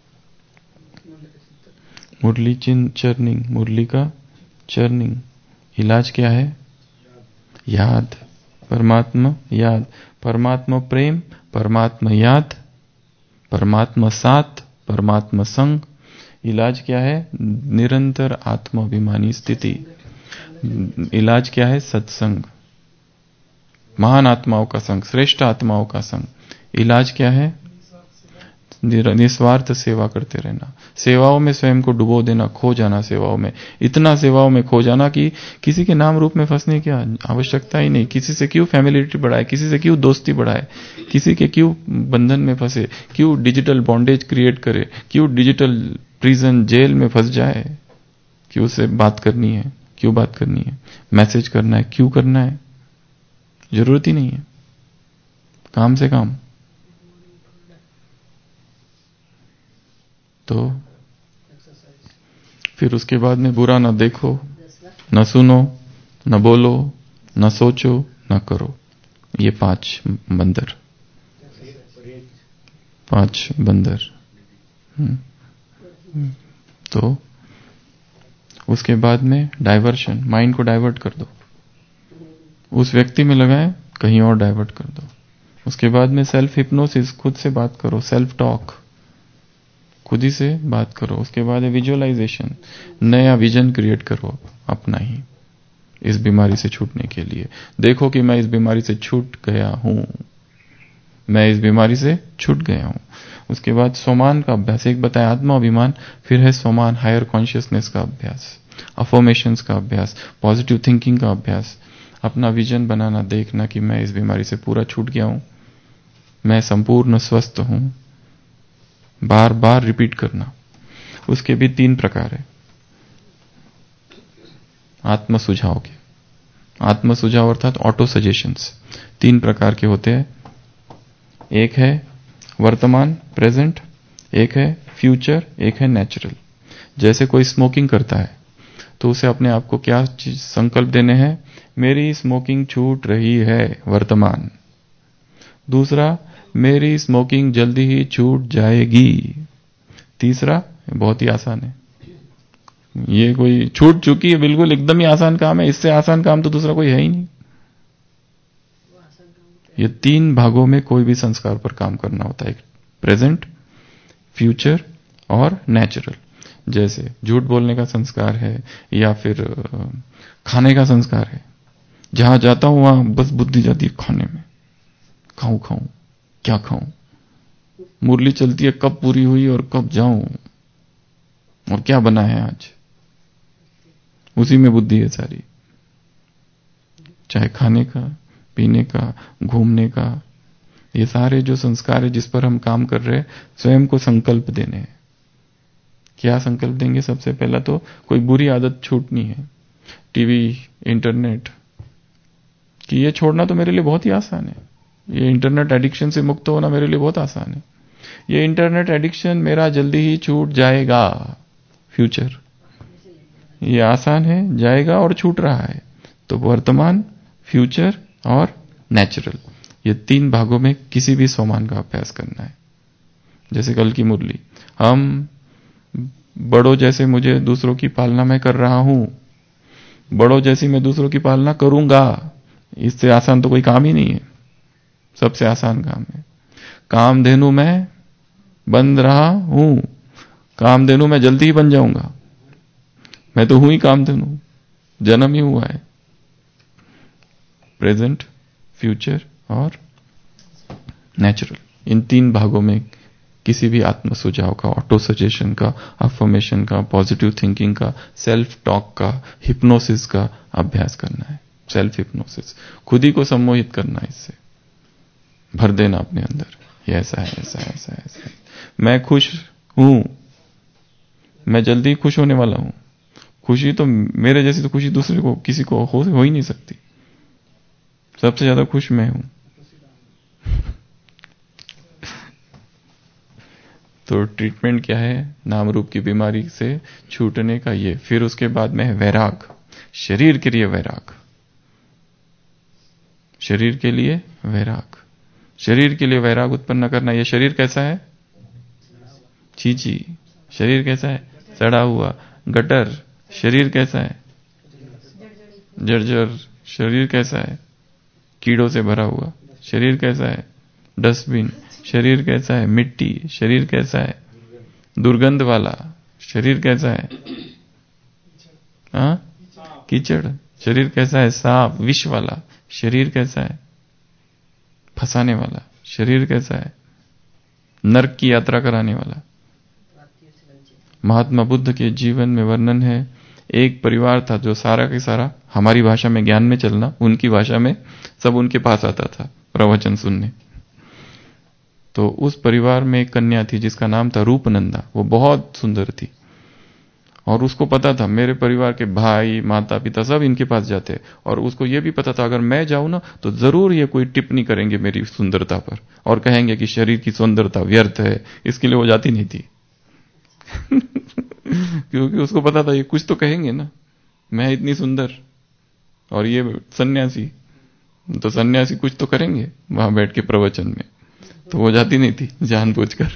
मुरली चिन चर्निंग, मुरली का चर्निंग। इलाज क्या है? याद, परमात्मा याद, परमात्मा प्रेम, परमात्मा याद, परमात्मा साथ, परमात्मा संग। इलाज क्या है? निरंतर आत्माभिमानी स्थिति। इलाज क्या है? सत्संग, महान आत्माओं का संग, श्रेष्ठ आत्माओं का संग। इलाज क्या है? निस्वार्थ सेवा करते रहना, सेवाओं में स्वयं को डुबो देना, खो जाना सेवाओं में, इतना सेवाओं में खो जाना कि किसी के नाम रूप में फंसने की आवश्यकता ही नहीं। किसी से क्यों फैमिलिटी बढ़ाए, किसी से क्यों दोस्ती बढ़ाए, किसी के क्यों बंधन में फंसे, क्यों डिजिटल बॉन्डेज क्रिएट करे, क्यों डिजिटल प्रिजन जेल में फंस जाए, क्यों उससे बात करनी है, क्यों बात करनी है, मैसेज करना है, क्यों करना है? जरूरत ही नहीं है, काम से काम। तो फिर उसके बाद में बुरा न देखो, न सुनो, न बोलो, न सोचो, न करो। ये पांच बंदर, पांच बंदर। तो उसके बाद में डाइवर्शन, माइंड को डाइवर्ट कर दो, उस व्यक्ति में लगाए, कहीं और डाइवर्ट कर दो। उसके बाद में सेल्फ हिप्नोसिस, खुद से बात करो, सेल्फ टॉक, खुद ही से बात करो। उसके बाद है विजुअलाइजेशन, नया विजन क्रिएट करो अपना ही, इस बीमारी से छूटने के लिए। देखो कि मैं इस बीमारी से छूट गया हूं, मैं इस बीमारी से छूट गया हूं। उसके बाद सोमान का अभ्यास, एक बताया आत्मा अभिमान, फिर है सोमान, हायर कॉन्शियसनेस का अभ्यास, अफर्मेशंस का अभ्यास, पॉजिटिव थिंकिंग का अभ्यास, अपना विजन बनाना, देखना कि मैं इस बीमारी से पूरा छूट गया हूं, मैं संपूर्ण स्वस्थ हूं, बार बार रिपीट करना। उसके भी तीन प्रकार है आत्म सुझाव के। आत्म सुझाव अर्थात ऑटो सजेशंस तीन प्रकार के होते हैं। एक है वर्तमान, प्रेजेंट, एक है फ्यूचर, एक है नेचुरल। जैसे कोई स्मोकिंग करता है तो उसे अपने आप को क्या चीज संकल्प देने हैं? मेरी स्मोकिंग छूट रही है, वर्तमान। दूसरा, मेरी स्मोकिंग जल्दी ही छूट जाएगी। तीसरा, बहुत ही आसान है, ये कोई छूट चुकी है, बिल्कुल एकदम ही आसान काम है, इससे आसान काम तो दूसरा कोई है ही नहीं। ये तीन भागों में कोई भी संस्कार पर काम करना होता है, प्रेजेंट, फ्यूचर और नेचुरल। जैसे झूठ बोलने का संस्कार है या फिर खाने का संस्कार है, जहां जाता हूं वहां बस बुद्धि जाती है खाने में, खाऊं खाऊं क्या खाऊं, मुरली चलती है कब पूरी हुई और कब जाऊं और क्या बना है आज, उसी में बुद्धि है सारी। चाहे खाने का, पीने का, घूमने का, ये सारे जो संस्कार है जिस पर हम काम कर रहे हैं, स्वयं को संकल्प देने हैं। क्या संकल्प देंगे? सबसे पहला तो कोई बुरी आदत छूटनी है, टीवी, इंटरनेट कि ये छोड़ना तो मेरे लिए बहुत ही आसान है, ये इंटरनेट एडिक्शन से मुक्त होना मेरे लिए बहुत आसान है, ये इंटरनेट एडिक्शन मेरा जल्दी ही छूट जाएगा, फ्यूचर, ये आसान है, जाएगा और छूट रहा है। तो वर्तमान, फ्यूचर और नेचुरल, ये तीन भागों में किसी भी स्वमान का अभ्यास करना है। जैसे कल की मुरली, हम बड़ों जैसे मुझे दूसरों की पालना मैं कर रहा हूं, बड़ों जैसी मैं दूसरों की पालना करूंगा, इससे आसान तो कोई काम ही नहीं है, सबसे आसान काम है। कामधेनु मैं बन रहा हूं, कामधेनु मैं जल्दी ही बन जाऊंगा, मैं तो हूं ही कामधेनु, जन्म ही हुआ है। प्रेजेंट, फ्यूचर और नेचुरल, इन तीन भागों में किसी भी आत्म सुझाव का, ऑटो सजेशन का, अफर्मेशन का, पॉजिटिव थिंकिंग का, सेल्फ टॉक का, हिप्नोसिस का अभ्यास करना है। सेल्फ हिप्नोसिस, खुद ही को सम्मोहित करना है, इससे भर देना अपने अंदर, ये ऐसा है, ऐसा है, ऐसा है, ऐसा है, मैं खुश हूं, मैं जल्दी खुश होने वाला हूं। खुशी तो मेरे जैसी तो खुशी दूसरे को, किसी को हो, हो ही नहीं सकती, सबसे ज्यादा खुश मैं हूं। तो ट्रीटमेंट क्या है? नाम रूप की बीमारी से छूटने का ये। फिर उसके बाद में है वैराग, शरीर के लिए वैराग, शरीर के लिए वैराग, शरीर के लिए वैराग उत्पन्न करना। ये शरीर कैसा है? चीची। शरीर कैसा है? सड़ा हुआ। गटर। शरीर कैसा है? जर्जर। शरीर कैसा है? कीड़ों से भरा हुआ। शरीर कैसा है? डस्टबिन। शरीर कैसा है? मिट्टी। शरीर कैसा है? दुर्गंध वाला। शरीर कैसा है? हाँ, कीचड़। शरीर कैसा है? सांप, विष वाला। शरीर कैसा है? फंसाने वाला। शरीर कैसा है? नरक की यात्रा कराने वाला। महात्मा बुद्ध के जीवन में वर्णन है, एक परिवार था जो सारा के सारा, हमारी भाषा में ज्ञान में चलना, उनकी भाषा में सब उनके पास आता था प्रवचन सुनने। तो उस परिवार में एक कन्या थी जिसका नाम था रूपनंदा। वो बहुत सुंदर थी और उसको पता था मेरे परिवार के भाई, माता पिता सब इनके पास जाते, और उसको ये भी पता था अगर मैं जाऊं ना तो जरूर ये कोई टिप्पणी करेंगे मेरी सुंदरता पर और कहेंगे कि शरीर की सुंदरता व्यर्थ है, इसके लिए वो जाती नहीं थी। क्योंकि उसको पता था ये कुछ तो कहेंगे ना, मैं इतनी सुंदर और ये सन्यासी, तो सन्यासी कुछ तो करेंगे वहां बैठ के प्रवचन में, तो वो जाती नहीं थी जानबूझकर।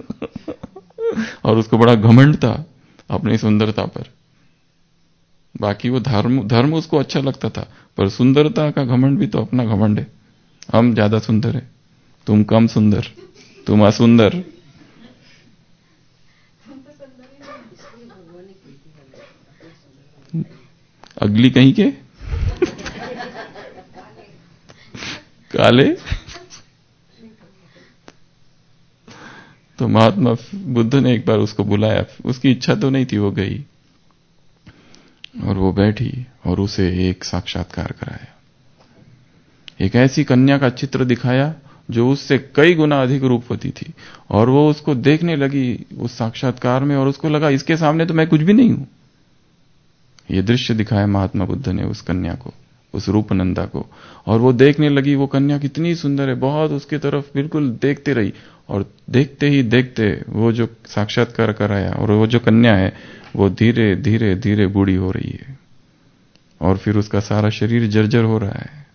और उसको बड़ा घमंड था अपनी सुंदरता पर। बाकी वो धर्म धर्म उसको अच्छा लगता था, पर सुंदरता का घमंड भी तो अपना घमंड है। हम ज्यादा सुंदर है, तुम कम सुंदर, तुम असुंदर। अगली कहीं के काले। तो महात्मा बुद्ध ने एक बार उसको बुलाया, उसकी इच्छा तो नहीं थी, वो गई और वो बैठी और उसे एक साक्षात्कार कराया। एक ऐसी कन्या का चित्र दिखाया जो उससे कई गुना अधिक रूपवती थी, और वो उसको देखने लगी उस साक्षात्कार में, और उसको लगा इसके सामने तो मैं कुछ भी नहीं हूं। ये दृश्य दिखाया महात्मा बुद्ध ने उस कन्या को, उस रूपनंदा को, और वो देखने लगी वो कन्या कितनी सुंदर है, बहुत उसकी तरफ बिल्कुल देखते रही, और देखते ही देखते वो जो साक्षात्कार कराया और वो जो कन्या है वो धीरे धीरे धीरे बूढ़ी हो रही है, और फिर उसका सारा शरीर जर्जर हो रहा है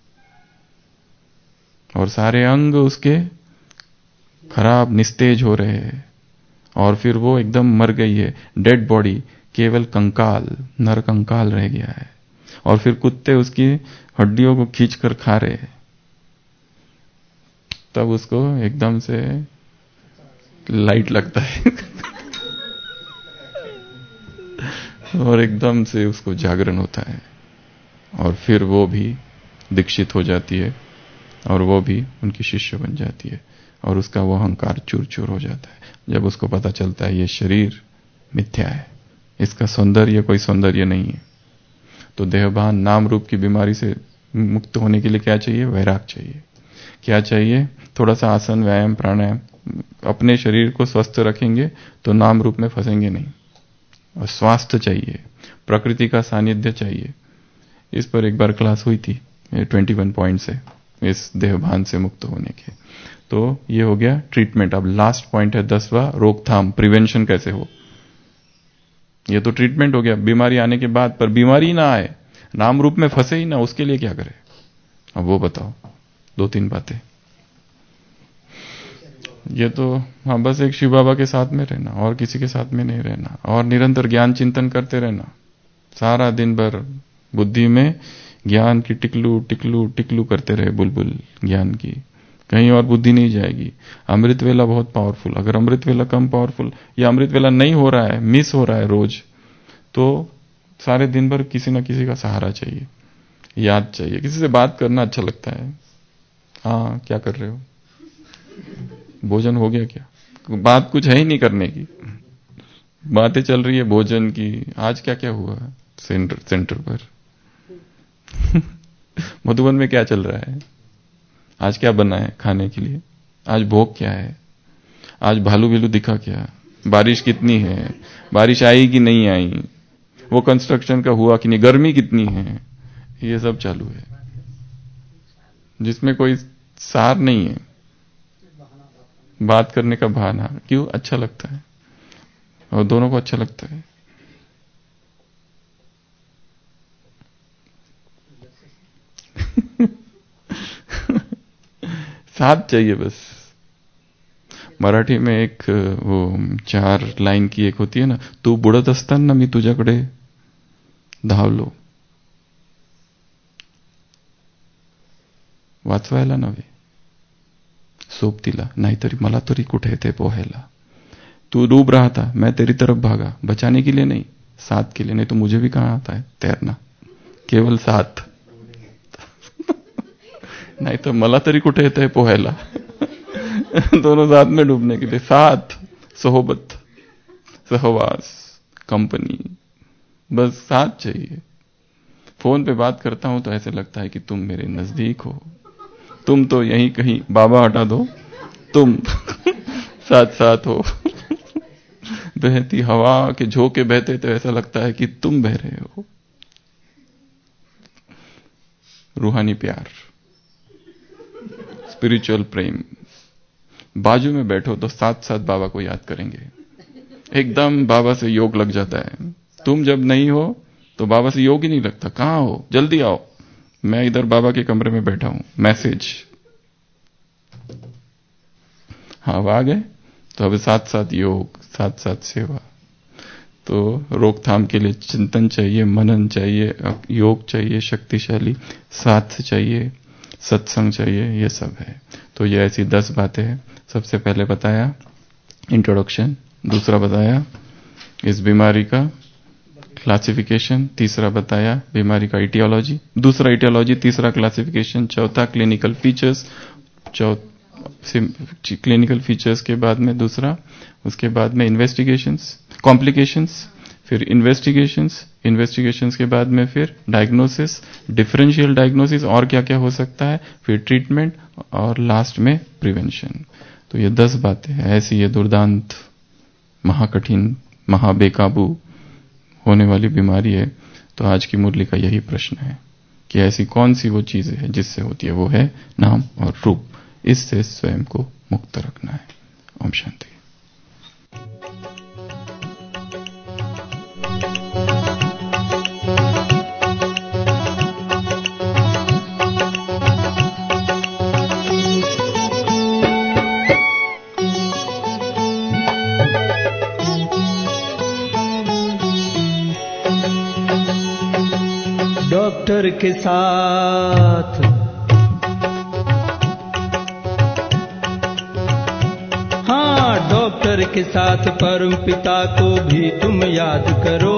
और सारे अंग उसके खराब निस्तेज हो रहे हैं, और फिर वो एकदम मर गई है, डेड बॉडी, केवल कंकाल, नर कंकाल रह गया है, और फिर कुत्ते उसकी हड्डियों को खींचकर खा रहे हैं। तब उसको एकदम से लाइट लगता है और एकदम से उसको जागरण होता है, और फिर वो भी दीक्षित हो जाती है और वो भी उनकी शिष्य बन जाती है, और उसका वो अहंकार चूर चूर हो जाता है जब उसको पता चलता है ये शरीर मिथ्या है, इसका सौंदर्य कोई सौंदर्य नहीं है। तो देहभान नाम रूप की बीमारी से मुक्त होने के लिए क्या चाहिए? वैराग चाहिए। क्या चाहिए? थोड़ा सा आसन, व्यायाम, प्राणायाम। अपने शरीर को स्वस्थ रखेंगे तो नाम रूप में फंसेंगे नहीं। और स्वास्थ्य चाहिए, प्रकृति का सानिध्य चाहिए। इस पर एक बार क्लास हुई थी, इक्कीस पॉइंट से, इस देहभान से मुक्त होने के। तो ये हो गया ट्रीटमेंट। अब लास्ट पॉइंट है दसवां, रोकथाम, प्रिवेंशन कैसे हो। ये तो ट्रीटमेंट हो गया बीमारी आने के बाद, पर बीमारी ना आए, नाम रूप में फंसे ही ना, उसके लिए क्या करें? अब वो बताओ, दो तीन बातें। ये तो हाँ, बस एक शिव बाबा के साथ में रहना और किसी के साथ में नहीं रहना, और निरंतर ज्ञान चिंतन करते रहना। सारा दिन भर बुद्धि में ज्ञान की टिकलू टिकलू टिकलू करते रहे, बुलबुल ज्ञान की, कहीं और बुद्धि नहीं जाएगी। अमृत वेला बहुत पावरफुल। अगर अमृत वेला कम पावरफुल या अमृत वेला नहीं हो रहा है, मिस हो रहा है रोज, तो सारे दिन भर किसी ना किसी का सहारा चाहिए, याद चाहिए। किसी से बात करना अच्छा लगता है। हाँ, क्या कर रहे हो? भोजन हो गया क्या? बात कुछ है ही नहीं करने की, बातें चल रही है भोजन की। आज क्या क्या हुआ सेंटर सेंटर पर मधुबन में क्या चल रहा है? आज क्या बना है खाने के लिए? आज भोग क्या है? आज भालू भीलू दिखा क्या? बारिश कितनी है? बारिश आई कि नहीं आई? वो कंस्ट्रक्शन का हुआ कि नहीं? गर्मी कितनी है? ये सब चालू है, जिसमें कोई सार नहीं है। बात करने का बहाना। क्यों? अच्छा लगता है, और दोनों को अच्छा लगता है। साथ चाहिए बस। मराठी में एक वो चार लाइन की एक होती है ना, तू बुडत असताना मी तुझ्याकडे धावलो. वाचवायला नव्हे, सोबतीला, नाहीतरी मला तरी कुठे ते पोहायला. तू डूब रहा था, मैं तेरी तरफ भागा, बचाने के लिए नहीं, साथ के लिए. नहीं तो मुझे भी कहां आता है तैरना, केवल साथ. नहीं तो मला तरी कुठे येतंय पोहायला. दोनों साथ में डूबने के लिए. साथ, सोहबत, सहवास, कंपनी, बस साथ चाहिए. फोन पे बात करता हूं तो ऐसे लगता है कि तुम मेरे नजदीक हो. तुम तो यहीं कहीं, बाबा हटा दो, तुम साथ साथ हो. बहती हवा के झोंके बहते तो ऐसा लगता है कि तुम बह रहे हो. रूहानी प्यार, स्पिरिचुअल प्रेम. बाजू में बैठो तो साथ साथ बाबा को याद करेंगे. एकदम बाबा से योग लग जाता है. तुम जब नहीं हो तो बाबा से योग ही नहीं लगता. कहां हो, जल्दी आओ, मैं इधर बाबा के कमरे में बैठा हूं. मैसेज. हाँ, आ गए तो अब साथ साथ योग, साथ साथ सेवा. तो रोकथाम के लिए चिंतन चाहिए, मनन चाहिए, योग चाहिए शक्तिशाली, साथ चाहिए, सत्संग चाहिए, ये सब है. तो ये ऐसी दस बातें हैं. सबसे पहले बताया इंट्रोडक्शन, दूसरा बताया इस बीमारी का क्लासिफिकेशन, तीसरा बताया बीमारी का इटियोलॉजी, दूसरा इटियोलॉजी, तीसरा क्लासिफिकेशन, चौथा क्लिनिकल फीचर्स, क्लिनिकल फीचर्स के बाद में दूसरा, उसके बाद में इन्वेस्टिगेशंस, कॉम्प्लिकेशंस, फिर इन्वेस्टिगेशंस, इन्वेस्टिगेशंस के बाद में फिर डायग्नोसिस, डिफरेंशियल डायग्नोसिस और क्या क्या हो सकता है, फिर ट्रीटमेंट और लास्ट में प्रिवेंशन. तो ये दस बातें हैं. ऐसी ये दुर्दांत, महाकठिन, महाबेकाबू होने वाली बीमारी है. तो आज की मुरली का यही प्रश्न है कि ऐसी कौन सी वो चीजें हैं जिससे होती है. वो है नाम और रूप. इससे स्वयं को मुक्त रखना है. ओम शांति. डॉक्टर के साथ। हाँ, डॉक्टर के साथ परम पिता को भी तुम याद करो।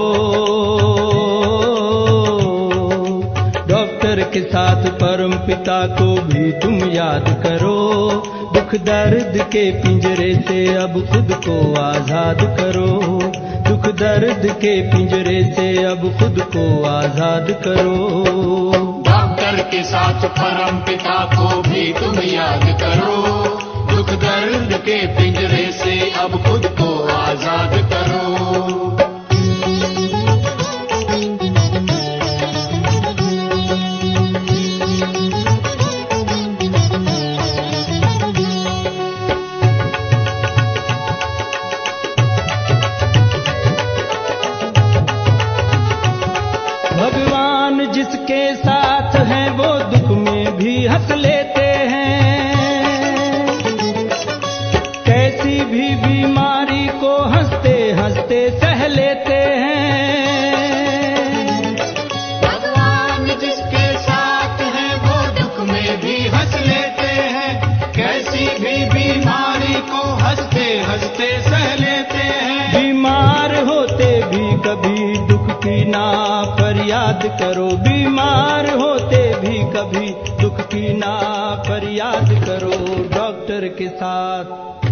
डॉक्टर के साथ परम पिता को भी तुम याद करो। दुख दर्द के पिंजरे से अब खुद को आजाद करो। दुख दर्द के पिंजरे से अब खुद को आजाद करो। डॉक्टर के साथ परम पिता को भी तुम याद करो। दुख दर्द के पिंजरे से अब खुद को आजाद करो। भगवान जिसके साथ हैं वो दुख में भी हंस लेते हैं। कैसी भी बीमारी को हंसते हंसते सह लेते हैं। भगवान जिसके साथ हैं वो दुख में भी हंस लेते हैं। कैसी भी बीमारी को हंसते हंसते सह लेते हैं। बीमार होते भी कभी दुख की ना फरियाद करो। बीमार होते भी कभी दुख की ना फरियाद करो। डॉक्टर के साथ